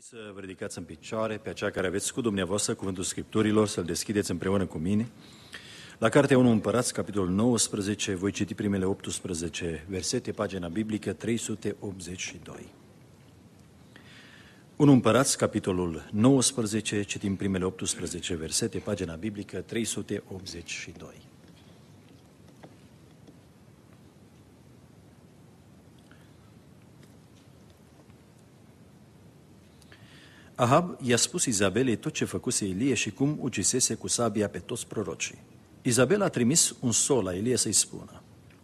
Să vă ridicați în picioare, pe aceea care aveți cu dumneavoastră cuvântul Scripturilor, să-l deschideți împreună cu mine. La Cartea 1 Împărați, capitolul 19, voi citi primele 18 versete, pagina biblică 382. 1 Împărați, capitolul 19, citim primele 18 versete, pagina biblică 382. Ahab i-a spus Izabelei tot ce făcuse Ilie și cum ucisese cu sabia pe toți prorocii. Izabela a trimis un sol la Ilie să-i spună: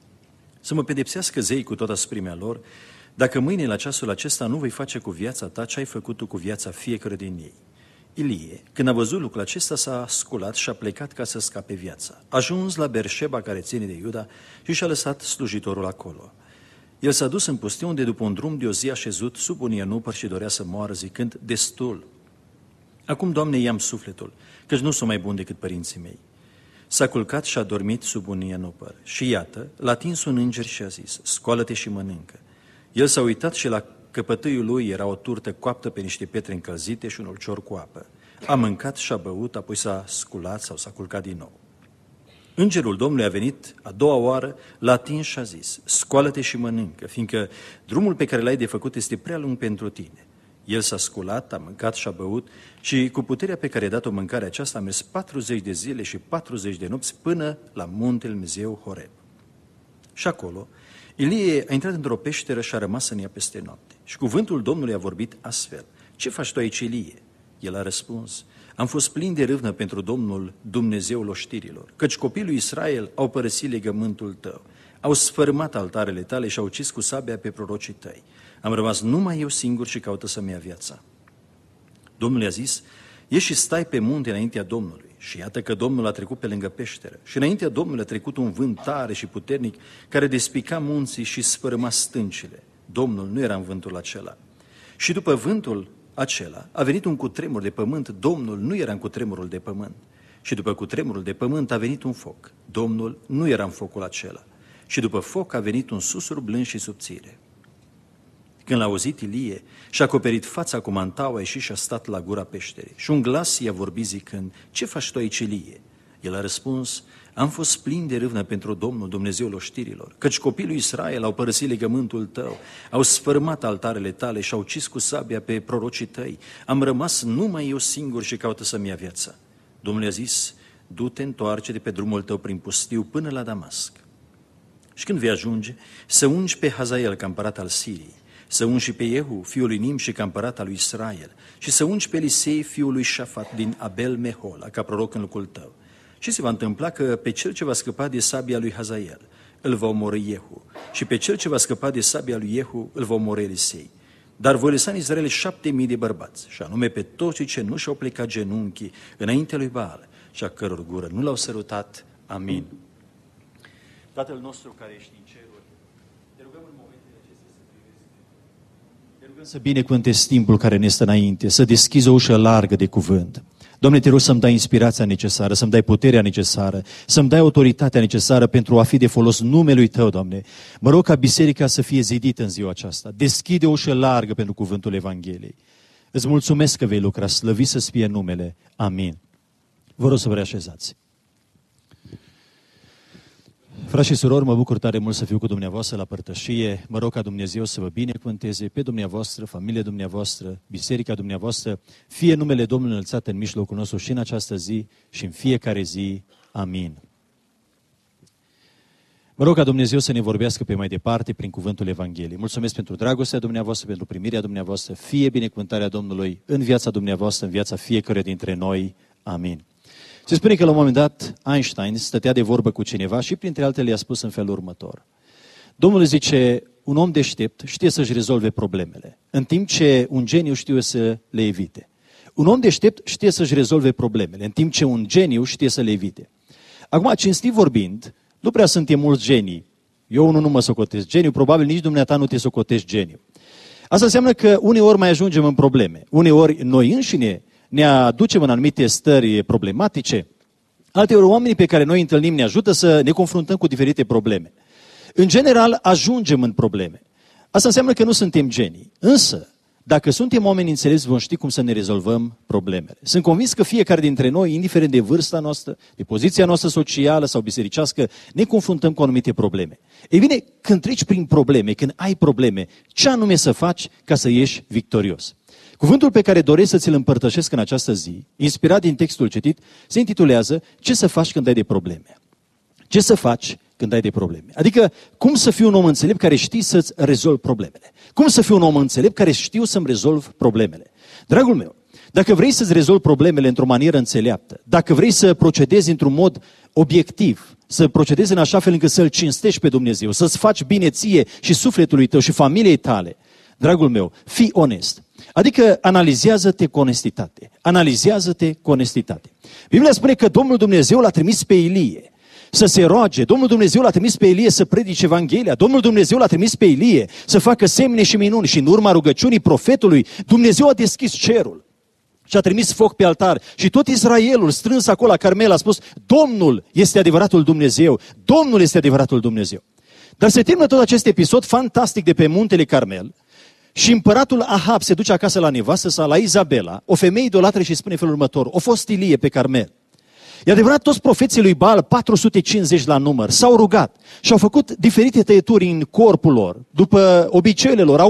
să mă pedepsească zeii cu toată asprimea lor, dacă mâine la ceasul acesta nu voi face cu viața ta ce ai făcut tu cu viața fiecare din ei. Ilie, când a văzut lucrul acesta, s-a sculat și a plecat ca să scape viața. A ajuns la Berșeba, care ține de Iuda, și și-a lăsat slujitorul acolo. El s-a dus în pustiu, unde după un drum de o zi a șezut sub un ienupăr și dorea să moară, zicând: destul. Acum, Doamne, i-am sufletul, căci nu sunt mai bun decât părinții mei. S-a culcat și a dormit sub un ienupăr. Și iată, l-a atins un înger și a zis: scoală-te și mănâncă. El s-a uitat și la căpătâiul lui era o turtă coaptă pe niște pietre încălzite și un ulcior cu apă. A mâncat și a băut, apoi s-a sculat sau s-a culcat din nou. Îngerul Domnului a venit a doua oară, l-a atins și a zis: scoală-te și mănâncă, fiindcă drumul pe care l-ai de făcut este prea lung pentru tine. El s-a sculat, a mâncat și a băut și cu puterea pe care a dat-o mâncarea aceasta a mers 40 de zile și 40 de nopți până la muntele Dumnezeu Horeb. Și acolo Ilie a intrat într-o peșteră și a rămas în ea peste noapte. Și cuvântul Domnului a vorbit astfel: ce faci tu aici, Ilie? El a răspuns: am fost plin de râvnă pentru Domnul, Dumnezeul oștirilor, căci copiii lui Israel au părăsit legământul tău, au sfărâmat altarele tale și au ucis cu sabia pe prorocii tăi. Am rămas numai eu singur și caută să-mi ia viața. Domnul i-a zis: ieși și stai pe munte înaintea Domnului. Și iată că Domnul a trecut pe lângă peșteră și înaintea Domnului a trecut un vânt tare și puternic care despica munții și sfărâma stâncile. Domnul nu era în vântul acela. Și după vântul acela a venit un cutremur de pământ, Domnul nu era în cutremurul de pământ. Și după cutremurul de pământ a venit un foc, Domnul nu era în focul acela. Și după foc a venit un susur blând și subțire. Când l-a auzit Ilie, și-a acoperit fața cu mantaua, a ieșit și a stat la gura peșterii. Și un glas i-a vorbit zicând: ce faci tu aici, Ilie? El a răspuns: am fost plin de râvnă pentru Domnul, Dumnezeul oștirilor, căci copiii lui Israel au părăsit legământul tău, au sfărâmat altarele tale și au ucis cu sabia pe prorocii tăi. Am rămas numai eu singur și caută să-mi ia viața. Domnul i-a zis: du-te, întoarce-te pe drumul tău prin pustiu până la Damasc. Și când vei ajunge, să ungi pe Hazael ca împărat al Siriei, să ungi și pe Iehu, fiul lui Nimși, ca împărat al lui Israel, și să ungi pe Elisei, fiul lui Șafat, din Abel Mehola, ca proroc în locul tău. Și se va întâmpla că pe cel ce va scăpa de sabia lui Hazael îl va omorî Iehu, și pe cel ce va scăpa de sabia lui Iehu îl va omorî Elisei. Dar voi lăsa în Israel 7.000 de bărbați, și anume pe toți cei ce nu și-au plecat genunchii înaintea lui Baal și a căror gură nu l-au sărutat. Amin. Tatăl nostru care ești în ceruri, te rugăm în momentele acestea să privezi. Te rugăm să binecuvântezi timpul care ne stă înainte, să deschizi o ușă largă de cuvânt. Doamne, te rog să-mi dai inspirația necesară, să-mi dai puterea necesară, să-mi dai autoritatea necesară pentru a fi de folos numelui Tău, Doamne. Mă rog ca biserica să fie zidită în ziua aceasta. Deschide o ușă largă pentru cuvântul Evangheliei. Îți mulțumesc că vei lucra, slăvit să fie numele. Amin. Vă rog să vă reașezați. Frați și surori, mă bucur tare mult să fiu cu dumneavoastră la părtășie. Mă rog ca Dumnezeu să vă binecuvânteze pe dumneavoastră, familia dumneavoastră, biserica dumneavoastră. Fie numele Domnului înălțat în mijlocul nostru și în această zi și în fiecare zi. Amin. Mă rog ca Dumnezeu să ne vorbească pe mai departe prin cuvântul Evangheliei. Mulțumesc pentru dragostea dumneavoastră, pentru primirea dumneavoastră. Fie binecuvântarea Domnului în viața dumneavoastră, în viața fiecare dintre noi. Amin. Se spune că la un moment dat Einstein stătea de vorbă cu cineva și printre altele i-a spus în felul următor: Domnul zice, un om deștept știe să-și rezolve problemele, în timp ce un geniu știe să le evite. Un om deștept știe să-și rezolve problemele, în timp ce un geniu știe să le evite. Acum, cinstit vorbind, nu prea suntem mulți genii. Eu nu mă socotesc geniu, probabil nici dumneata nu te socotești geniu. Asta înseamnă că uneori mai ajungem în probleme. Uneori noi înșine ne aducem în anumite stări problematice. Alteori oamenii pe care noi îi întâlnim ne ajută să ne confruntăm cu diferite probleme. În general ajungem în probleme. Asta înseamnă că nu suntem genii. Însă, Dacă suntem oameni înțelepți, vom ști cum să ne rezolvăm problemele. Sunt convins că fiecare dintre noi, indiferent de vârsta noastră, de poziția noastră socială sau bisericească, ne confruntăm cu anumite probleme. Ei bine, când treci prin probleme, când ai probleme, ce anume să faci ca să ieși victorios? Cuvântul pe care doresc să ți-l împărtășesc în această zi, inspirat din textul citit, se intitulează Ce să faci când ai de probleme? Ce să faci când ai de probleme? Adică, cum să fii un om înțelept care știi să-ți rezolvi problemele? Cum să fii un om înțelept care știu să-mi rezolv problemele? Dragul meu, dacă vrei să-ți rezolvi problemele într-o manieră înțeleaptă, dacă vrei să procedezi într-un mod obiectiv, să procedezi în așa fel încât să-L cinstești pe Dumnezeu, să-ți faci bine ție și sufletului tău și familiei tale, dragul meu, fii onest. Adică analizează-te cu onestitate. Analizează-te cu onestitate. Biblia spune că Domnul Dumnezeu l-a trimis pe Ilie să se roage. Domnul Dumnezeu l-a trimis pe Ilie să predice Evanghelia. Domnul Dumnezeu l-a trimis pe Ilie să facă semne și minuni. Și în urma rugăciunii profetului, Dumnezeu a deschis cerul și a trimis foc pe altar. Și tot Israelul strâns acolo la Carmel a spus, Domnul este adevăratul Dumnezeu. Domnul este adevăratul Dumnezeu. Dar se termină tot acest episod fantastic de pe muntele Carmel. Și împăratul Ahab se duce acasă la nevastă sa, la Izabela, o femeie idolatră, și spune felul următor, a fost Ilie pe Carmel. E adevărat, toți profeții lui Baal, 450 la număr, s-au rugat și au făcut diferite tăieturi în corpul lor, după obiceiurile lor,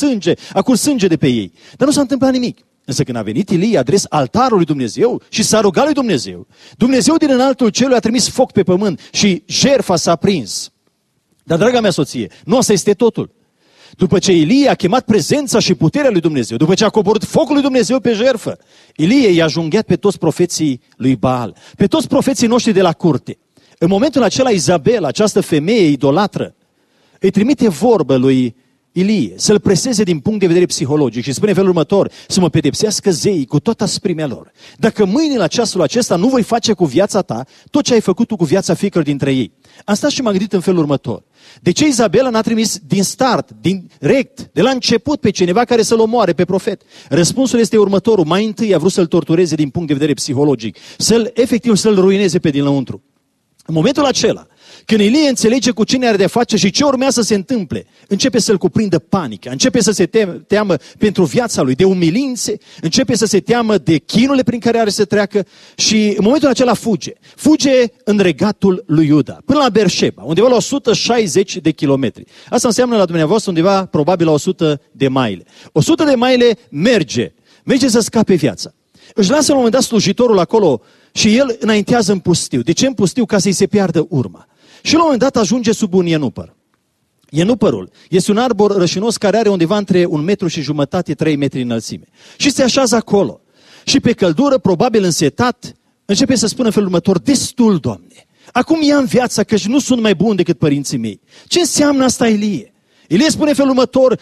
a curs sânge de pe ei. Dar nu s-a întâmplat nimic. Însă când a venit Ilie adres altarului lui Dumnezeu și s-a rugat lui Dumnezeu, Dumnezeu din înaltul cerului a trimis foc pe pământ și jertfa s-a prins. Dar, draga mea soție, nu asta este totul. După ce Ilie a chemat prezența și puterea lui Dumnezeu, după ce a coborât focul lui Dumnezeu pe jertfă, Ilie i-a junghiat pe toți profeții lui Baal, pe toți profeții noștri de la curte. În momentul acela, Izabela, această femeie idolatră, îi trimite vorbă lui Ilie să-l preseze din punct de vedere psihologic și spune felul următor, să mă pedepsească zeii cu toată asprimea lor. Dacă mâine la ceasul acesta nu voi face cu viața ta tot ce ai făcut tu cu viața fiecăruia dintre ei. Am stat și m-am gândit în felul următor. De ce Izabela n-a trimis din start, direct, de la început pe cineva care să-l omoare pe profet? Răspunsul este următorul. Mai întâi a vrut să-l tortureze din punct de vedere psihologic, efectiv să-l ruineze pe dinăuntru. În momentul acela, când Ilie înțelege cu cine are de face și ce urmează să se întâmple, începe să-l cuprindă panică, începe să se teamă pentru viața lui, de umilințe, începe să se teamă de chinurile prin care are să treacă și în momentul acela fuge. Fuge în regatul lui Iuda, până la Beersheba, undeva la 160 de kilometri. Asta înseamnă la dumneavoastră undeva probabil la 100 de maile. 100 de maile merge să scape viața. Își lasă la un moment dat slujitorul acolo și el înaintează în pustiu. De ce în pustiu? Ca să-i se piardă urma. Și la un moment dat ajunge sub un ienupăr. Ienupărul este un arbor rășinos care are undeva între 1,5 m, 3 metri înălțime. Și se așează acolo. Și pe căldură, probabil însetat, începe să spună în felul următor, destul, Doamne. Acum ia-mi viața, căci nu sunt mai bun decât părinții mei. Ce înseamnă asta, Ilie? Ilie spune în felul următor,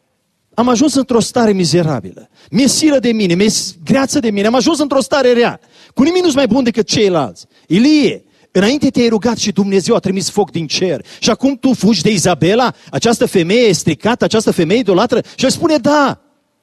am ajuns într-o stare mizerabilă. Mi-e silă de mine, mi-e greață de mine, am ajuns într-o stare rea. Cu nimic nu-s mai bun decât ceilalți. Ilie, înainte te-ai rugat și Dumnezeu a trimis foc din cer. Și acum tu fugi de Izabela, această femeie stricată, această femeie idolatră? Și el spune da.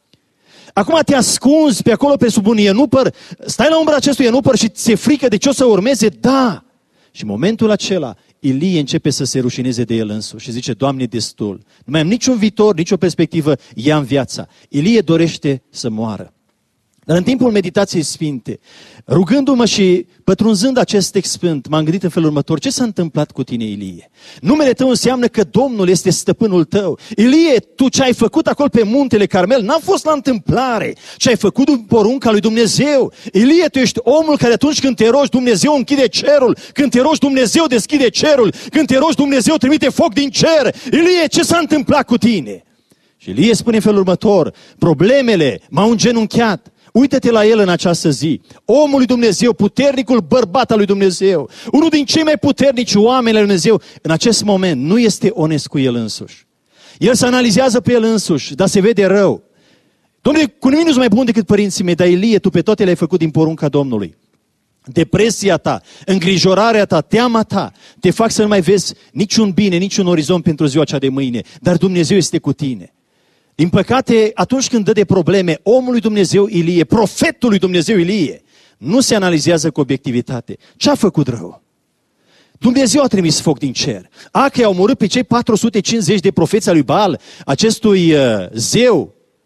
Acum te ascunzi pe acolo, pe sub un ienupăr, stai la umbra acestui ienupăr și ți-e frică de ce o să urmeze? Da. Și în momentul acela, Ilie începe să se rușineze de el însuși și zice, Doamne, destul. Nu mai am niciun viitor, nicio perspectivă, ia-mi viața. Ilie dorește să moară. Dar în timpul meditației sfinte, rugându-mă și pătrunzând acest text sfânt, m-am gândit în felul următor, ce s-a întâmplat cu tine, Ilie? Numele tău înseamnă că Domnul este stăpânul tău. Ilie, tu ce ai făcut acolo pe muntele Carmel n-a fost la întâmplare, ce ai făcut după porunca lui Dumnezeu. Ilie, tu ești omul care atunci când te rogi, Dumnezeu închide cerul, când te rogi, Dumnezeu deschide cerul, când te rogi, Dumnezeu trimite foc din cer. Ilie, ce s-a întâmplat cu tine? Și Ilie spune în felul următor, problemele m-au îngenunchiat. Uită-te la el în această zi. Omul lui Dumnezeu, puternicul bărbat al lui Dumnezeu, unul din cei mai puternici oameni al lui Dumnezeu, în acest moment nu este onest cu el însuși. El se analizează pe el însuși, dar se vede rău. Dom'le, cu nimic nu-s mai bun decât părinții mei, dar Ilie, tu pe toate le-ai făcut din porunca Domnului. Depresia ta, îngrijorarea ta, teama ta, te fac să nu mai vezi niciun bine, niciun orizont pentru ziua cea de mâine, dar Dumnezeu este cu tine. Din păcate, atunci când dă de probleme, omul lui Dumnezeu Ilie, profetul lui Dumnezeu Ilie, nu se analizează cu obiectivitate. Ce a făcut rău? Dumnezeu a trimis foc din cer. Că i-au omorât pe cei 450 de profeți al lui Baal, acestui zeu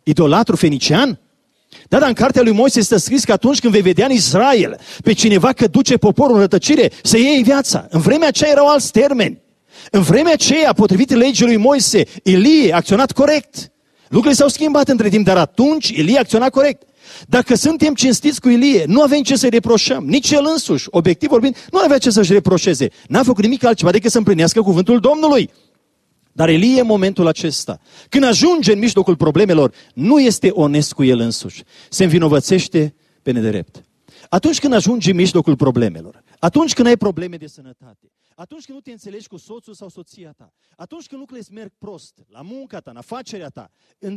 idolatru fenician? Da, dar în cartea lui Moise este scris că atunci când vei vedea în Israel pe cineva că duce poporul în rătăcire, să iei viața. În vremea aceea erau alți termeni. În vremea aceea, potrivit legii lui Moise, Ilie a acționat corect. Lucrurile s-au schimbat între timp, dar atunci Ilie a acționat corect. Dacă suntem cinstiți cu Ilie, nu avem ce să-i reproșăm. Nici el însuși, obiectiv vorbind, nu avea ce să-și reproșeze. N-a făcut nimic altceva decât să împlinească cuvântul Domnului. Dar Ilie, în momentul acesta, când ajunge în mijlocul problemelor, nu este onest cu el însuși. Se învinovățește pe nedrept. Atunci când ajungi în mijlocul problemelor, atunci când ai probleme de sănătate, atunci când nu te înțelegi cu soțul sau soția ta, atunci când lucrurile îți merg prost, la munca ta, în afacerea ta,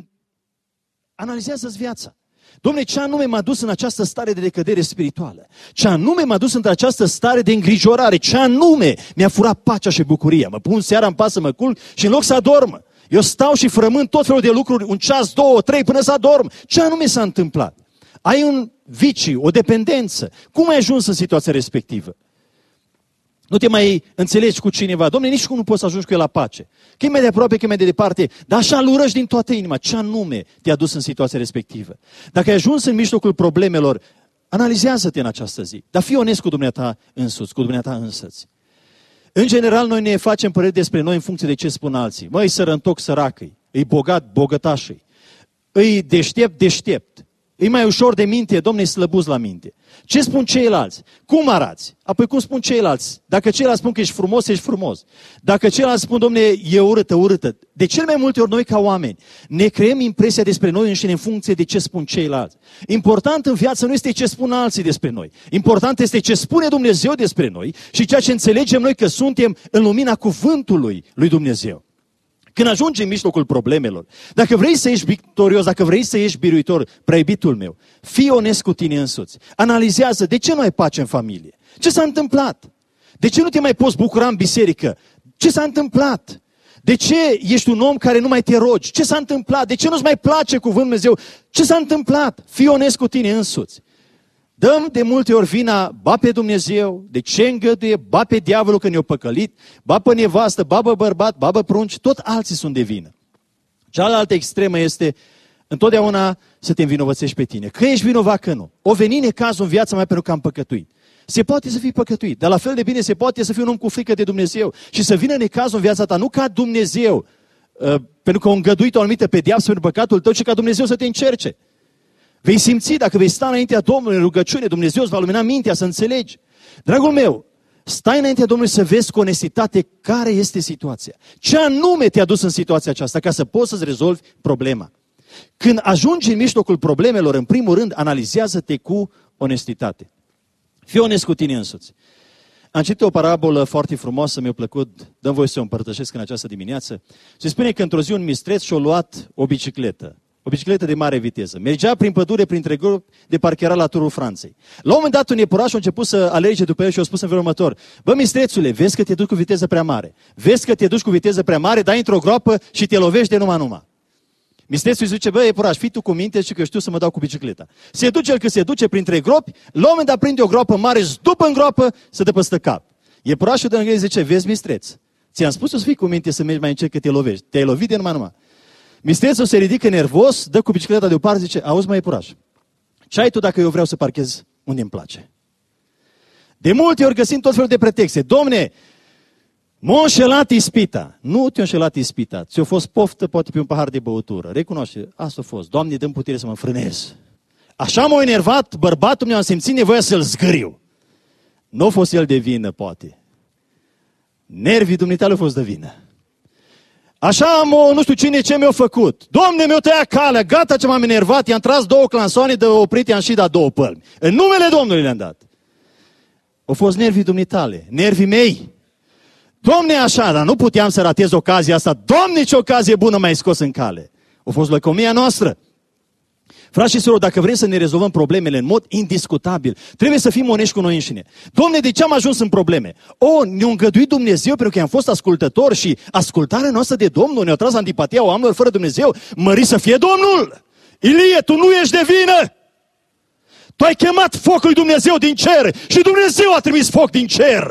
analizează-ți viața. Dom'le, ce anume m-a dus în această stare de decădere spirituală? Ce anume m-a dus într această stare de îngrijorare? Ce anume mi-a furat pacea și bucuria? Mă pun seara în pat să mă culc și în loc să adorm, eu stau și frământ tot felul de lucruri, 1 ceas, 2, 3, până să adorm. Ce anume s-a întâmplat? Ai un viciu, o dependență. Cum ai ajuns în situația respectivă? Nu te mai înțelegi cu cineva. Dom'le, nici cum nu poți să ajungi cu el la pace. Că e mai de aproape, că e mai de departe. Dar așa îl urăști din toată inima. Ce anume te-a dus în situația respectivă? Dacă ai ajuns în mijlocul problemelor, analizează-te în această zi. Dar fii onest cu dumneata însuți, cu dumneata însăți. În general, noi ne facem păreri despre noi în funcție de ce spun alții. Măi, sărăntoc, săracăi. Îi bogat, bogătașii. Îi deștept, deștept. E mai ușor de minte, Dom'le, slăbuz la minte. Ce spun ceilalți? Cum arăți? Apoi cum spun ceilalți? Dacă ceilalți spun că ești frumos, ești frumos. Dacă ceilalți spun, Dom'le, e urâtă, urâtă. De cel mai multe ori noi ca oameni ne creăm impresia despre noi înșine în funcție de ce spun ceilalți. Important în viață nu este ce spun alții despre noi. Important este ce spune Dumnezeu despre noi și ceea ce înțelegem noi că suntem în lumina cuvântului lui Dumnezeu. Când ajungi în mijlocul problemelor, dacă vrei să ieși victorios, dacă vrei să ieși biruitor, prea iubitul meu, fii onest cu tine însuți. Analizează de ce nu ai pace în familie. Ce s-a întâmplat? De ce nu te mai poți bucura în biserică? Ce s-a întâmplat? De ce ești un om care nu mai te rogi? Ce s-a întâmplat? De ce nu-ți mai place cuvântul Dumnezeu? Ce s-a întâmplat? Fii onest cu tine însuți. Dăm de multe ori vina, ba pe Dumnezeu, de ce îngăduie, ba pe diavolul că ne-a păcălit, ba pe nevastă, ba pe bărbat, ba pe prunci, tot alții sunt de vină. Cealaltă extremă este întotdeauna să te învinovățești pe tine. Că ești vinovat, că nu. O veni necazul în viața mea pentru că am păcătuit. Se poate să fii păcătuit, dar la fel de bine se poate să fii un om cu frică de Dumnezeu și să vină necazul în viața ta, nu ca Dumnezeu, pentru că a îngăduit o anumită pedeapsă pentru păcatul tău, ci ca Dumnezeu să te încerce. Vei simți, dacă vei sta înaintea Domnului în rugăciune, Dumnezeu îți va lumina mintea să înțelegi. Dragul meu, stai înaintea Domnului să vezi cu onestitate care este situația. Ce anume te-a dus în situația aceasta ca să poți să-ți rezolvi problema. Când ajungi în mijlocul problemelor, în primul rând, analizează-te cu onestitate. Fii onest cu tine însuți. Am citit o parabolă foarte frumoasă, mi-a plăcut, dăm voie să o împărtășesc în această dimineață. Se spune că într-o zi un mistreț și-a luat o bicicletă de mare viteză. Mergea prin pădure, printre grup de parcă era la Turul Franței. La un moment dat, un iepuraș a început să alerge după el și a spus în felul următor: bă, mistrețule, vezi că te duci cu viteză prea mare. Vezi că te duci cu viteză prea mare, dai într-o groapă și te lovești de numai. Mistrețul îi zice: bă, iepuraș, fii tu cu minte și că știu să mă dau cu bicicleta. Se duce el că se duce printre gropi, la un moment dat prinde o groapă mare, zdupă în groapă, să dă păstă cap. Iepurașul de lângă el zice: vezi, mistreț, ți-am spus să fii cu minte să mergi mai încet că te lovești. Te-ai lovit de numai. Mistrețul se ridică nervos, dă cu bicicleta deoparte, zice: auzi, mă, iepuraș, ce ai tu dacă eu vreau să parchez unde îmi place? De multe ori găsim tot felul de pretexte. Domne, m-a înșelat ispita. Nu te-a înșelat ispita. Ți-a fost poftă poate pe un pahar de băutură. Recunoaște, asta a fost. Doamne, dă-mi putere să mă înfrânez. Așa m-a enervat bărbatul meu, am simțit nevoia să-l zgâriu. Nu a fost el de vină, poate. Nervii dumneitale au fost de vină. Așa, nu știu cine ce mi-a făcut. Domne, mi-a tăiat calea, gata ce m-am enervat, i-am tras 2 clansoane, de oprit, i-am și dat 2 pălmi. În numele Domnului le-am dat. Au fost nervii dumneitale, nervii mei. Domne, așa, dar nu puteam să ratez ocazia asta. Domne, ce ocazie bună m-ai scos în cale. A fost lăcomia noastră. Frați și surori, dacă vrem să ne rezolvăm problemele în mod indiscutabil, trebuie să fim onești cu noi înșine. Domne, de ce am ajuns în probleme? Ne-a îngăduit Dumnezeu pentru că am fost ascultători și ascultarea noastră de Domnul ne-a tras antipatia oamenilor fără Dumnezeu. Mări să fie Domnul! Ilie, tu nu ești de vină! Tu ai chemat focul lui Dumnezeu din cer și Dumnezeu a trimis foc din cer.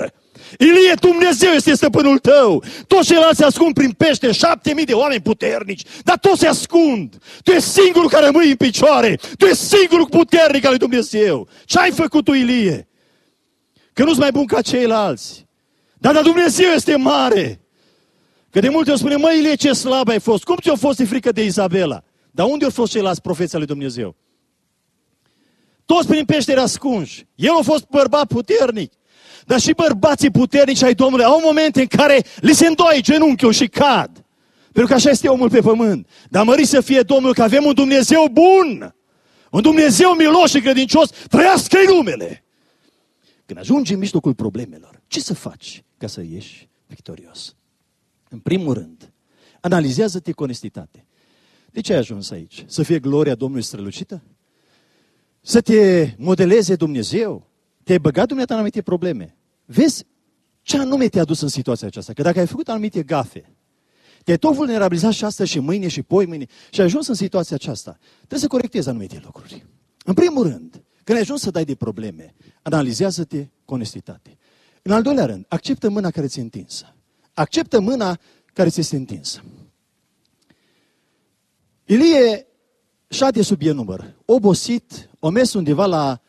Ilie, Dumnezeu este stăpânul tău. Toți ceilalți se ascund prin pește, 7.000 de oameni puternici, dar toți se ascund. Tu ești singurul care rămâi în picioare. Tu ești singurul puternic al lui Dumnezeu. Ce ai făcut tu, Ilie? Că nu-s mai bun ca ceilalți. Dar Dumnezeu este mare. Că de multe ori spune, măi, Ilie, ce slab ai fost. Cum ți-a fost frică de Izabela? Dar unde au fost ceilalți profeți al lui Dumnezeu? Toți prin peșteri ascunși. El a fost bărbat puternic. Dar și bărbații puternici ai Domnului au momente în care li se îndoie genunchiul și cad. Pentru că așa este omul pe pământ. Dar mărit să fie Domnul că avem un Dumnezeu bun. Un Dumnezeu milos și credincios. Trăiască-i numele. Când ajungi în mijlocul problemelor, ce să faci ca să ieși victorios? În primul rând, analizează-te cu onestitate. De ce ai ajuns aici? Să fie gloria Domnului strălucită? Să te modeleze Dumnezeu? Te-ai băgat dumneata în anumite probleme? Vezi ce anume te-a dus în situația aceasta? Că dacă ai făcut anumite gafe, te-ai tot vulnerabilizat și astăzi și mâine și poimâine și ai ajuns în situația aceasta, trebuie să corectezi anumite lucruri. În primul rând, când ai ajuns să dai de probleme, analizează-te cu onestitate. În al doilea rând, acceptă mâna care ți-e întinsă. Acceptă mâna care ți este întinsă. Ilie șade sub e număr, obosit, o mers undeva la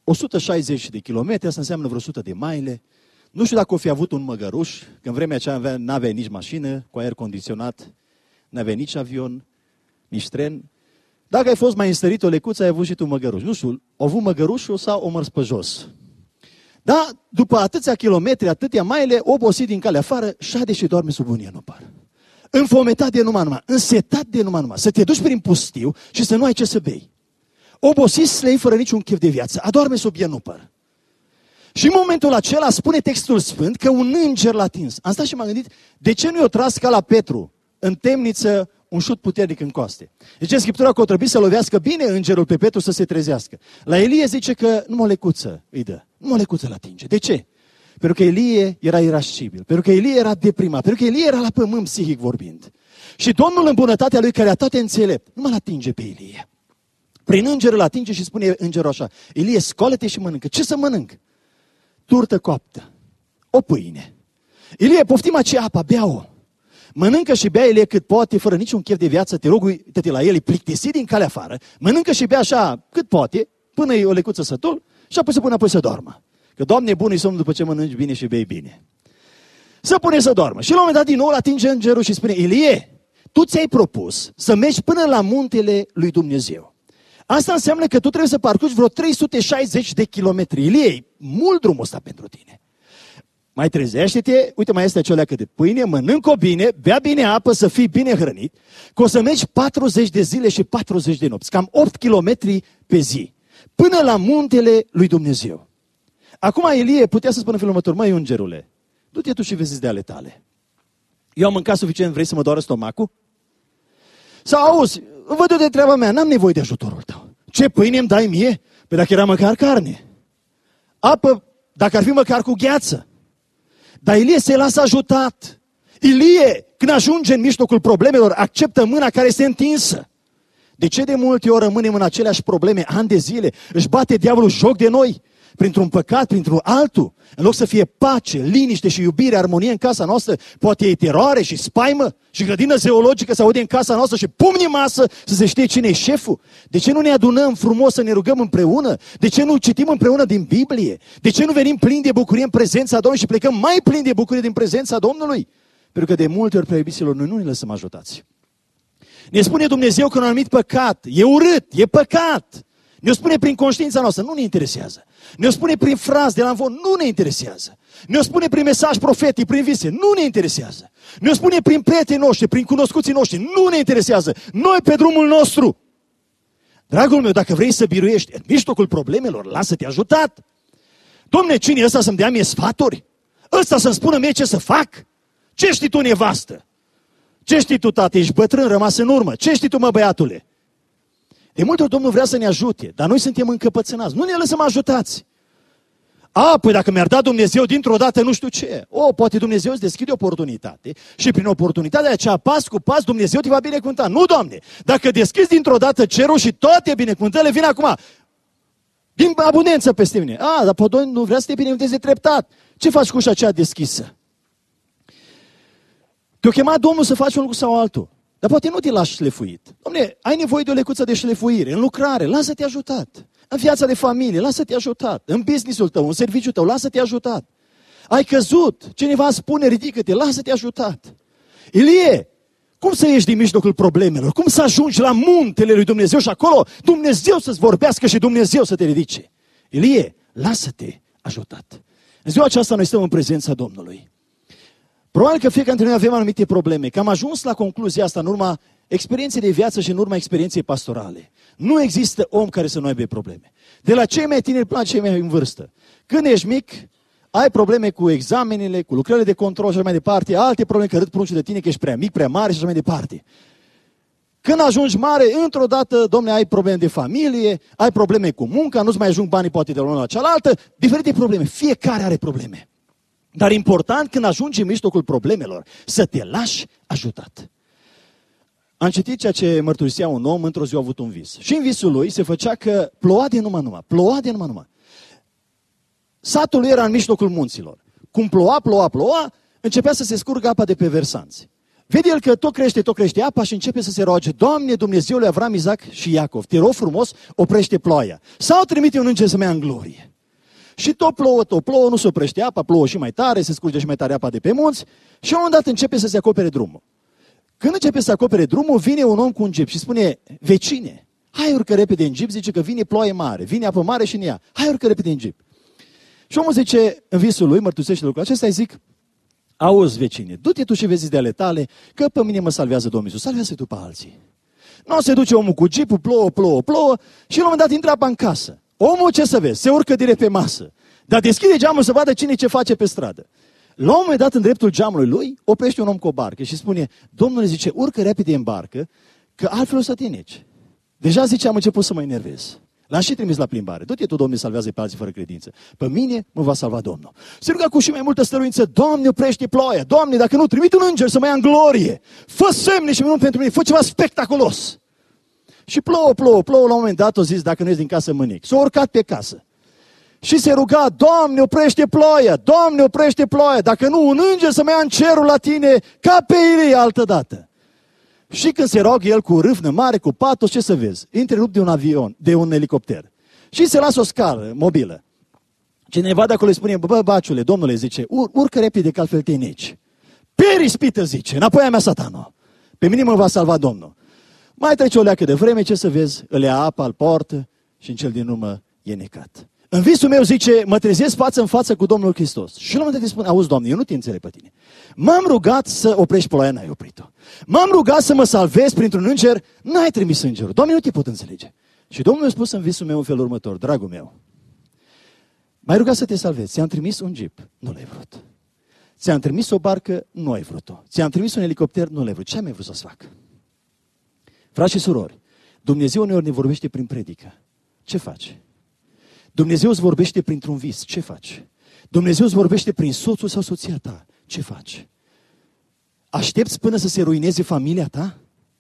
160 de kilometri, asta înseamnă vreo 100 de maile. Nu știu dacă o fi avut un măgăruș, că în vremea aceea n-avea nici mașină cu aer condiționat, n-avea nici avion, nici tren. Dacă ai fost mai înstărit o lecuță, ai avut și tu măgăruș. Nu știu, au avut măgărușul sau o mers pe jos. Dar după atâția kilometri, atâtea maile, obosit din calea afară, șade și doarme sub un ienupar. Înfometat de numai, însetat de numai, să te duci prin pustiu și să nu ai ce să bei. Obosit, slei, fără niciun chef de viață, adorme sub ienupăr. Și în momentul acela spune textul sfânt că un înger l-a atins. Am stat și m-am gândit, de ce nu i-o tras ca la Petru, în temniță, un șut puternic în coaste? Zice în Scriptura că o trebuie să lovească bine îngerul pe Petru să se trezească. La Ilie zice că numai o lecuță îi dă, numai o lecuță l-atinge. De ce? Pentru că Ilie era irascibil, pentru că Ilie era deprimat, pentru că Ilie era la pământ psihic vorbind. Și Domnul în bunătatea lui, care a toate înțelept, nu mă atinge pe Ilie. Prin înger îl atinge și spune îngerul așa, Ilie, scoală-te și mănâncă. Ce să mănânc? Turtă coaptă, o pâine. Ilie, poftim aceea apă, bea-o. Mănâncă și bea, Ilie, cât poate, fără niciun chef de viață, te rog, uite-te la el, e plictisit din calea afară, mănâncă și bea așa cât poate, până e o lecuță sătul și apoi se pune apoi să doarmă. Că, Doamne, bun-i somn după ce mănânci bine și bei bine. Să pune să doarmă. Și la un moment dat din nou îl atinge îngerul și spune, Ilie, tu ți-ai propus să mergi până la muntele lui Dumnezeu. Asta înseamnă că tu trebuie să parcurgi vreo 360 de kilometri. Ilie, mult drumul ăsta pentru tine. Mai trezește-te, uite, mai este acelea cât de pâine, mănâncă-o bine, bea bine apă, să fii bine hrănit, că o să mergi 40 de zile și 40 de nopți, cam 8 kilometri pe zi, până la muntele lui Dumnezeu. Acum Ilie putea să spună în felul următor, măi, îngerule, du-te tu și vezi de ale tale. Eu am mâncat suficient, vrei să mă doară stomacul? Sau auzi, văd eu de treaba mea, n-am nevoie de ajutorul tău. Ce pâine îmi dai mie? Păi dacă era măcar carne. Apă, dacă ar fi măcar cu gheață. Dar Ilie se lasă ajutat. Ilie, când ajunge în mijlocul problemelor, acceptă mâna care este întinsă. De ce de multe ori rămânem în aceleași probleme ani de zile? Își bate diavolul joc de noi, printr-un păcat, printr-un altul. În loc să fie pace, liniște și iubire, armonie în casa noastră, poate e teroare și spaimă și grădină zoologică să aude în casa noastră și pumni în masă să se știe cine e șeful. De ce nu ne adunăm frumos să ne rugăm împreună? De ce nu citim împreună din Biblie? De ce nu venim plini de bucurie în prezența Domnului și plecăm mai plini de bucurie din prezența Domnului? Pentru că de multe ori, prea iubiților, noi nu ne lăsăm ajutați. Ne spune Dumnezeu că un anumit păcat e urât, e păcat. Ne-o spune prin conștiința noastră, nu ne interesează. Ne-o spune prin fraze de la învon, nu ne interesează. Ne-o spune prin mesaj profetic, prin vise, nu ne interesează. Ne-o spune prin prietenii noștri, prin cunoscuții noștri, nu ne interesează. Noi pe drumul nostru. Dragul meu, dacă vrei să biruiești în mijlocul problemelor, lasă-te ajutat. Dom'le, cine e ăsta să-mi dea mie sfaturi? Ăsta să-mi spună mie ce să fac? Ce știi tu, nevastă? Ce știi tu, tată? Ești bătrân, rămas în urmă. Ce știi tu, mă, băiatule? De multe ori Domnul vrea să ne ajute, dar noi suntem încăpățânați. Nu ne lăsăm ajutați. Păi dacă mi-ar da Dumnezeu dintr-o dată nu știu ce. Poate Dumnezeu îți deschide oportunitate și prin oportunitatea aceea, pas cu pas, Dumnezeu te va binecuvânta. Nu, Doamne, dacă deschizi dintr-o dată cerul și toate binecuvântările vin acum, Din abundență peste mine. Dar poate nu vrea să te binecuvânteze treptat. Ce faci cu ușa aceea deschisă? Te-a chemat Domnul să faci un lucru sau altul. Dar poate nu te lași șlefuit. Dom'le, ai nevoie de o lecuță de șlefuire, în lucrare, lasă-te ajutat. În viața de familie, lasă-te ajutat. În business-ul tău, în serviciul tău, lasă-te ajutat. Ai căzut, cineva spune, ridică-te, lasă-te ajutat. Ilie, cum să ieși din mijlocul problemelor? Cum să ajungi la muntele lui Dumnezeu și acolo Dumnezeu să-ți vorbească și Dumnezeu să te ridice? Ilie, lasă-te ajutat. În ziua aceasta noi stăm în prezența Domnului. Probabil că fiecare dintre noi avem anumite probleme, că am ajuns la concluzia asta în urma experienței de viață și în urma experienței pastorale. Nu există om care să nu aibă probleme. De la cei mai tineri până la cei mai în vârstă. Când ești mic, ai probleme cu examenele, cu lucrările de control și așa mai departe, alte probleme că râd pruncii de tine, că ești prea mic, prea mare și așa mai departe. Când ajungi mare, într-o dată, domne, ai probleme de familie, ai probleme cu munca, nu-ți mai ajung banii poate de la una la cealaltă, diferite probleme. Fiecare are probleme. Dar important când ajungi în mijlocul problemelor, să te lași ajutat. Am citit ceea ce mărturisea un om, într-o zi a avut un vis. Și în visul lui se făcea că ploua de numai. Satul lui era în mijlocul munților. Cum ploua, începea să se scurgă apa de pe versanți. Vede el că tot crește apa și începe să se roage: Doamne, Dumnezeul lui Avram, Isaac și Iacov, te rog frumos, oprește ploaia. Sau trimite un înger să mă ia în glorie. Și tot plouă, nu se oprește apa, plouă și mai tare, se scurge și mai tare apa de pe munți și la un moment dat începe să se acopere drumul. Când începe să acopere drumul, vine un om cu un jeep și spune: vecine, hai urcă repede în jeep, zice că vine ploaie mare, vine apă mare și în ea, hai urcă repede în jeep. Și omul zice, în visul lui, mărturisește lucrul acesta, îi zic: auzi, vecine, du-te tu și vezi de ale tale, că pe mine mă salvează Domnul Iisus, salvează tu pe alții. Nu se duce omul cu jeepul, plouă și la un moment dat intră apa în casă. Omul, ce să vezi, se urcă direct pe masă, dar deschide geamul să vadă cine ce face pe stradă. La un moment dat, în dreptul geamului lui, oprește un om cu o barcă și spune: Domnul zice, urcă repede în barcă, că altfel o să te neci. Deja zice, am început să mă enervez. L-am și trimis la plimbare. Du-te tu, Domnul, salvează pe alții fără credință. Pe mine mă va salva Domnul. Se ruga cu și mai multă stăruință: Doamne, oprește ploaia. Doamne, dacă nu, trimite un înger să mă ia în glorie. Fă semne și minuni pentru mine. Fă ceva spectaculos. Și plouă. La un moment dat o zis: dacă nu ești din casă, mânic. S-a urcat pe casă. Și se ruga: Doamne, oprește ploaia. Doamne, oprește ploaia. Dacă nu, un înger să mă ia în cerul la tine, ca pe Ilie altădată. Și când se roagă el cu o râvnă mare, cu patos, ce să vezi? Întrerupt de un avion, de un elicopter. Și se lasă o scară mobilă. Cineva de acolo îi spune: bă, baciule, Domnule, zice, urcă repede că altfel te neci. Perispită, zice, înapoi a mea, Satano. Pe mine mă va salva Domnul. Mai trece o leacă de vreme, ce să vezi? Îl ia apa, îl poartă și în cel din urmă e necat. În visul meu, zice, mă trezesc față în față cu Domnul Hristos. Și la un moment dat îi spune: auzi, Doamne, eu nu te înțeleg pe tine. M-am rugat să oprești ploaia, n-ai oprit-o. M-am rugat să mă salvezi printr-un înger, n-ai trimis îngerul. Doamne, nu te pot înțelege. Și Domnul a spus în visul meu în felul următor: dragul meu, m-ai rugat să te salvezi, ți-am trimis un jeep, nu l-ai vrut. Ți-am trimis o barcă, nu ai vrut-o. Ți-am trimis un elicopter, nu l-ai vrut. Ce ai mai vrut să-ți fac? Frați și surori, Dumnezeu uneori ne vorbește prin predică. Ce faci? Dumnezeu îți vorbește printr-un vis. Ce faci? Dumnezeu îți vorbește prin soțul sau soția ta. Ce faci? Aștepți până să se ruineze familia ta?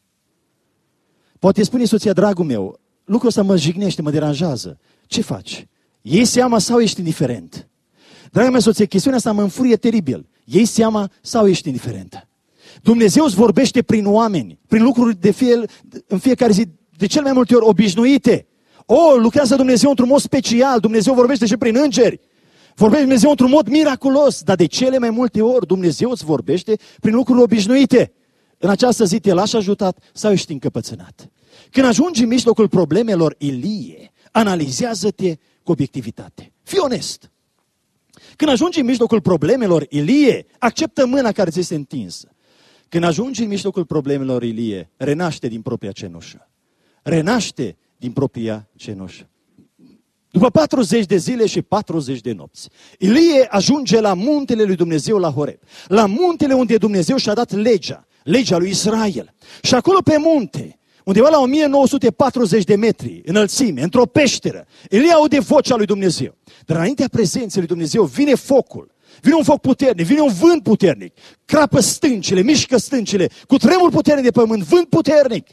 Poate spune soția: dragul meu, lucrul ăsta mă jignește, mă deranjează. Ce faci? Iei seama sau ești indiferent? Dragă mea soție, chestiunea asta mă înfurie teribil. Iei seama sau ești indiferentă? Dumnezeu îți vorbește prin oameni, prin lucruri în fiecare zi, de cel mai multe ori obișnuite. Lucrează Dumnezeu într-un mod special, Dumnezeu vorbește și prin îngeri. Vorbește Dumnezeu într-un mod miraculos, dar de cele mai multe ori Dumnezeu îți vorbește prin lucruri obișnuite. În această zi te lași ajutat sau ești încăpățânat? Când ajungi în mijlocul problemelor, Ilie, analizează-te cu obiectivitate. Fii onest. Când ajungi în mijlocul problemelor, Ilie, acceptă mâna care ți este întinsă. Când ajungi în mijlocul problemelor, Ilie, renaște din propria cenușă. Renaște din propria cenușă. După 40 de zile și 40 de nopți, Ilie ajunge la muntele lui Dumnezeu, la Horeb. La muntele unde Dumnezeu și-a dat legea lui Israel. Și acolo pe munte, undeva la 1940 de metri înălțime, într-o peșteră, Ilie aude vocea lui Dumnezeu. Dar înaintea prezenței lui Dumnezeu vine focul. Vine un foc puternic, vine un vânt puternic. Crapă stâncile, mișcă stâncile, cu tremur puternic de pământ, vânt puternic.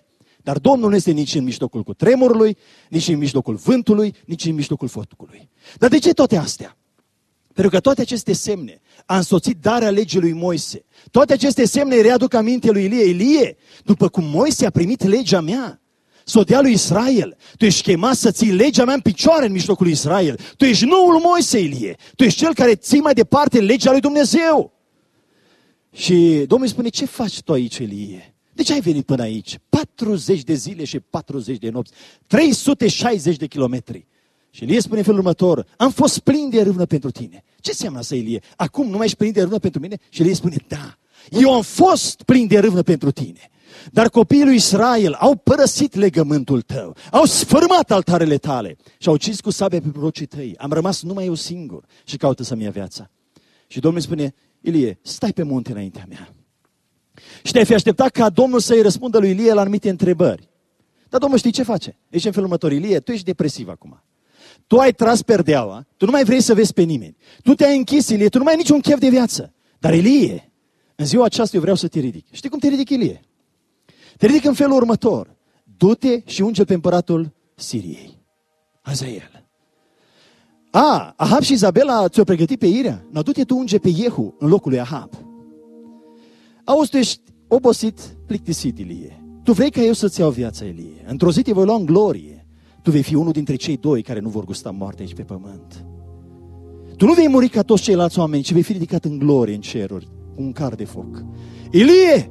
Dar Domnul nu este nici în mijlocul cutremurului, nici în mijlocul vântului, nici în mijlocul focului. Dar de ce toate astea? Pentru că toate aceste semne a însoțit darea legii lui Moise. Toate aceste semne îi readuc aminte lui Ilie. Ilie, după cum Moise a primit legea mea, s-o dea lui Israel. Tu ești chemat să ții legea mea în picioare în mijlocul lui Israel. Tu ești noul Moise, Ilie. Tu ești cel care ții mai departe legea lui Dumnezeu. Și Domnul îi spune, ce faci tu aici, Ilie? De ce ai venit până aici? 40 de zile și 40 de nopți. 360 de kilometri. Și Ilie spune în felul următor, am fost plin de râvnă pentru tine. Ce înseamnă asta, Ilie? Acum nu mai ești plin de râvnă pentru mine? Și Ilie spune, da, eu am fost plin de râvnă pentru tine. Dar copiii lui Israel au părăsit legământul tău, au sfârmat altarele tale și au ucis cu sabia pe prorocii tăi. Am rămas numai eu singur și caută să-mi ia viața. Și Domnul îi spune, Ilie, stai pe munte înaintea mea. Și te-ai fi așteptat ca Domnul să-i răspundă lui Ilie la anumite întrebări. Dar Domnul știi ce face? Deci în felul următor, Ilie, tu ești depresiv acum. Tu ai tras perdeaua, tu nu mai vrei să vezi pe nimeni. Tu te-ai închis, Ilie, tu nu mai ai niciun chef de viață. Dar Ilie, în ziua aceasta eu vreau să te ridic. Știi cum te ridic, Ilie? Te ridic în felul următor. Du-te și unge pe împăratul Siriei. Hazael. Ahab și Izabela ți-o pregătit pe Irea? No, du-te tu unge pe Iehu în locul lui Ahab. Auzi, tu ești obosit, plictisit, Ilie. Tu vrei ca eu să-ți iau viața, Ilie. Într-o zi te voi lua în glorie. Tu vei fi unul dintre cei doi care nu vor gusta moartea aici pe pământ. Tu nu vei muri ca toți ceilalți oameni, ci vei fi ridicat în glorie în ceruri, cu un car de foc. Ilie!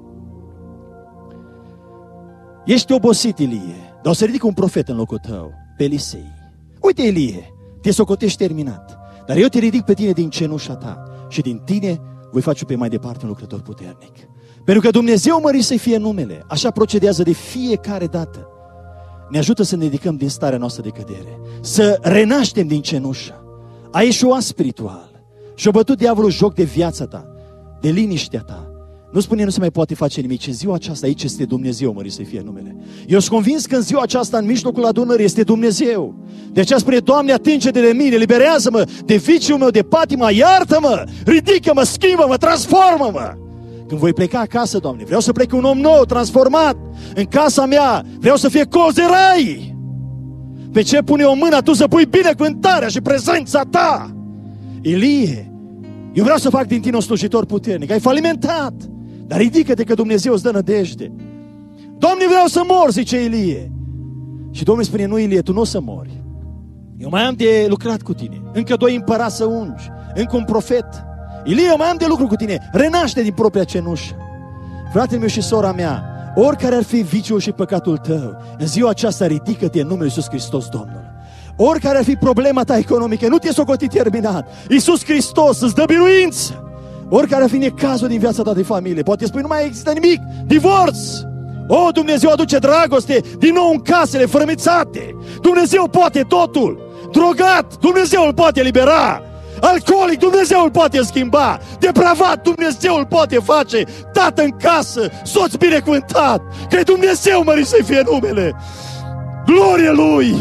Ești obosit, Ilie, dar o să ridic un profet în locul tău, pe Elisei. Uite, Ilie, te socotești terminat, dar eu te ridic pe tine din cenușa ta și din tine voi face pe mai departe un lucrător puternic. Pentru că Dumnezeu mărit să-i fie numele, așa procedează de fiecare dată. Ne ajută să ne ridicăm din starea noastră de cădere, să renaștem din cenușă. Ai eșuat spiritual și-a bătut diavolul joc de viața ta, de liniștea ta. Nu spune, nu se mai poate face nimic. În ziua aceasta aici este Dumnezeu, mărit să fie numele. Eu sunt convins că în ziua aceasta, în mijlocul adunării, este Dumnezeu. De aceea spune, Doamne, atinge-te de mine, liberează-mă de viciul meu, de patima, iartă-mă, ridică-mă, schimbă-mă, transformă-mă. Când voi pleca acasă, Doamne, vreau să plec un om nou, transformat. În casa mea vreau să fie cozi de rai. Pe ce pune o mână, tu să pui binecuvântarea și prezența ta. Ilie, eu vreau să fac din tine un slujitor puternic. Ai falimentat. Dar ridică-te că Dumnezeu îți dă nădejde. Doamne, vreau să mor, zice Ilie. Și Domnul spune, nu, Ilie, tu nu o să mori. Eu mai am de lucrat cu tine. Încă 2 împărați să ungi. Încă un profet. Ilie, eu mai am de lucru cu tine. Renaște din propria cenușă. Fratele meu și sora mea, oricare ar fi viciul și păcatul tău, în ziua aceasta ridică-te în numele Iisus Hristos, Domnul. Oricare ar fi problema ta economică, nu te-ai socotit terminat. Iisus Hristos îți dă biruință. Oricare ar fi necazul din viața ta de familie, poate spui, nu mai există nimic, divorț. O, Dumnezeu aduce dragoste din nou în casele fărâmițate. Dumnezeu poate totul. Drogat, Dumnezeu îl poate libera. Alcoolic, Dumnezeu îl poate schimba. Depravat, Dumnezeu îl poate face. Tată în casă, soț binecuvântat. Că e Dumnezeu, mărit să-i fie numele. Glorie Lui.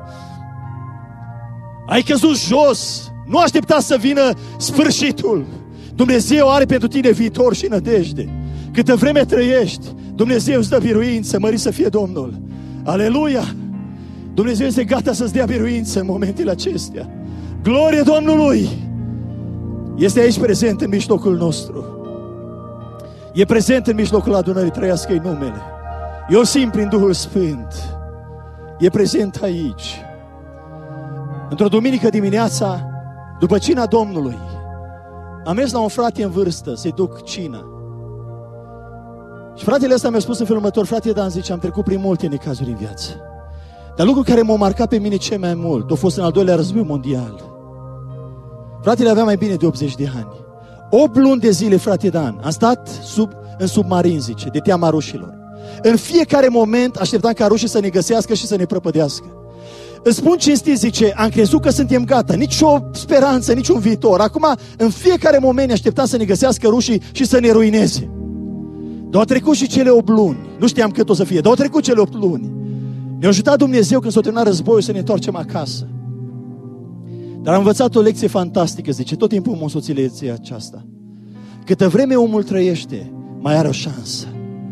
Ai căzut jos, nu aștepta să vină sfârșitul. Dumnezeu are pentru tine viitor și nădejde. Câtă vreme trăiești, Dumnezeu îți dă biruință, mărit să fie Domnul. Aleluia! Dumnezeu este gata să-ți dea biruință în momentele acestea. Glorie Domnului! Este aici prezent în mijlocul nostru. E prezent în mijlocul adunării, trăiască-i numele. Eu simt prin Duhul Sfânt. E prezent aici. Într-o duminică dimineața, după cina Domnului, am mers la un frate în vârstă să-i duc cina. Și fratele ăsta mi-a spus în felul următor, frate Dan, zice, am trecut prin multe necazuri în viață. Dar lucrul care m-a marcat pe mine cel mai mult a fost în al 2-lea război mondial. Fratele avea mai bine de 80 de ani. 8 luni de zile, frate Dan, am stat în submarin, zice, de teama rușilor. În fiecare moment așteptam ca rușii să ne găsească și să ne prăpădească. Îți spun cinstit, zice, am crezut că suntem gata, nicio speranță, niciun viitor. Acum, în fiecare moment ne așteptam să ne găsească rușii și să ne ruineze. Dar au trecut și cele 8 luni. Nu știam cât o să fie, dar au trecut cele 8 luni. Ne-a ajutat Dumnezeu când s-a terminat războiul să ne întoarcem acasă. Dar am învățat o lecție fantastică, zice, tot timpul m-a însoțit lecția aceasta. Câtă vreme omul trăiește, mai are o șansă.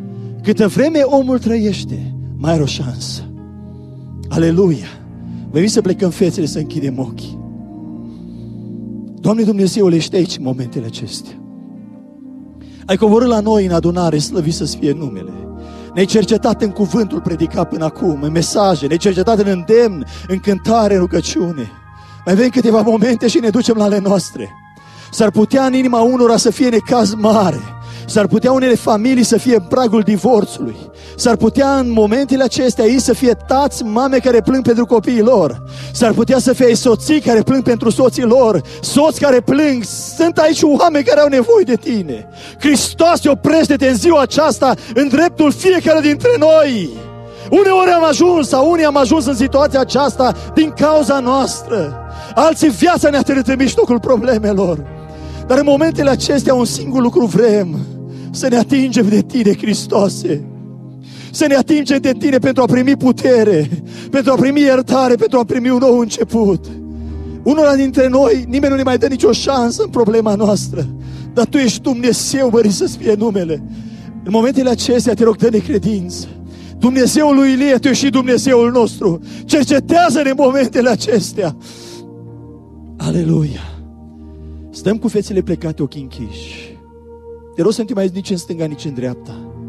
Câtă vreme omul trăiește, mai are o șansă. Aleluia! Vrem să plecăm fețele, să închidem ochii. Doamne Dumnezeule, ești aici în momentele acestea. Ai coborât la noi în adunare, slăvit să-ți fie numele. Ne-ai cercetat în cuvântul predicat până acum, în mesaje, ne-ai cercetat în îndemn, în cântare, în rugăciune. Mai avem câteva momente și ne ducem la ale noastre. S-ar putea în inima unora să fie necaz mare. S-ar putea unele familii să fie în pragul divorțului. S-ar putea în momentele acestea ei să fie tați, mame care plâng pentru copiii lor. S-ar putea să fie soții care plâng pentru soții lor, soți care plâng. Sunt aici oameni care au nevoie de tine. Hristos, oprește-te în ziua aceasta în dreptul fiecare dintre noi. Uneori am ajuns, sau unii am ajuns în situația aceasta din cauza noastră. Alții viața ne-a tăiat în mijlocul problemelor. Dar în momentele acestea un singur lucru vrem: să ne atingem de tine, Hristoase. Să ne atingem de tine pentru a primi putere, pentru a primi iertare, pentru a primi un nou început. Unora dintre noi, nimeni nu ne mai dă nicio șansă în problema noastră, dar Tu ești Dumnezeu, mărit să-ți fie numele. În momentele acestea te rog, dă-ne credință. Dumnezeul lui Ilie, Tu ești și Dumnezeul nostru. Cercetează-ne în momentele acestea. Aleluia! Stăm cu fețele plecate, ochii închiși. Te rog să nu te mai nici în stânga, nici în dreapta.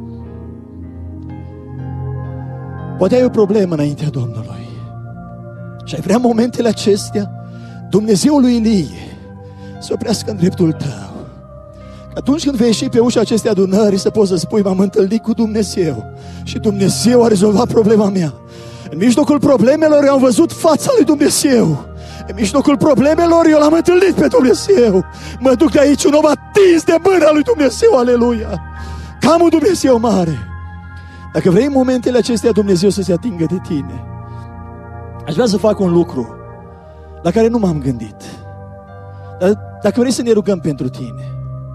Poate ai o problemă înaintea Domnului și ai vrea momentele acestea Dumnezeul lui Ilie să oprească în dreptul tău. Atunci când vei ieși pe ușa acestei adunări să poți să spui: m-am întâlnit cu Dumnezeu și Dumnezeu a rezolvat problema mea. În mijlocul problemelor eu am văzut fața lui Dumnezeu. În mijlocul problemelor eu l-am întâlnit pe Dumnezeu. Mă duc de aici un om atins de mâna lui Dumnezeu. Aleluia! Cam un Dumnezeu mare. Dacă vrei în momentele acestea Dumnezeu să se atingă de tine, aș vrea să fac un lucru la care nu m-am gândit. Dar dacă vrei să ne rugăm pentru tine,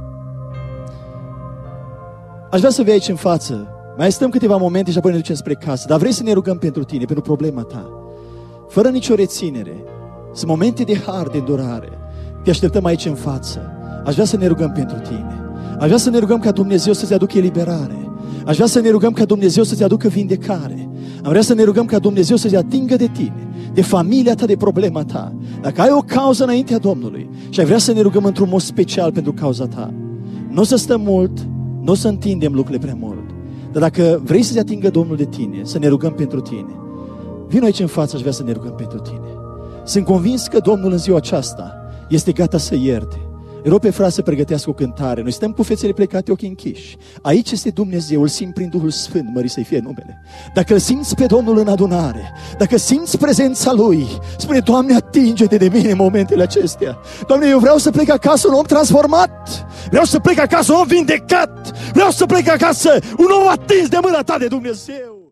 aș vrea să vii aici în față. Mai stăm câteva momente și apoi ne ducem spre casă. Dar vrei să ne rugăm pentru tine, pentru problema ta, fără nicio reținere. Sunt momente de har, de îndurare. Te așteptăm aici în față. Aș vrea să ne rugăm pentru tine. Aș vrea să ne rugăm ca Dumnezeu să-ți aducă eliberare. Aș vrea să ne rugăm ca Dumnezeu să-ți aducă vindecare. Am vrea să ne rugăm ca Dumnezeu să-ți atingă de tine, de familia ta, de problema ta. Dacă ai o cauză înaintea Domnului și ai vrea să ne rugăm într-un mod special pentru cauza ta, nu o să stăm mult, nu o să întindem lucrurile prea mult. Dar dacă vrei să-ți atingă Domnul de tine, să ne rugăm pentru tine, vino aici în față, aș vrea să ne rugăm pentru tine. Sunt convins că Domnul în ziua aceasta este gata să ierte. Îi rog pe frate să pregătească o cântare. Noi stăm cu fețele plecate, ochii închiși. Aici este Dumnezeu, îl simt prin Duhul Sfânt, mărit să-i fie numele. Dacă îl simți pe Domnul în adunare, dacă simți prezența Lui, spune: Doamne, atinge-te de mine în momentele acestea. Doamne, eu vreau să plec acasă un om transformat. Vreau să plec acasă un om vindecat. Vreau să plec acasă un om atins de mâna Ta, de Dumnezeu.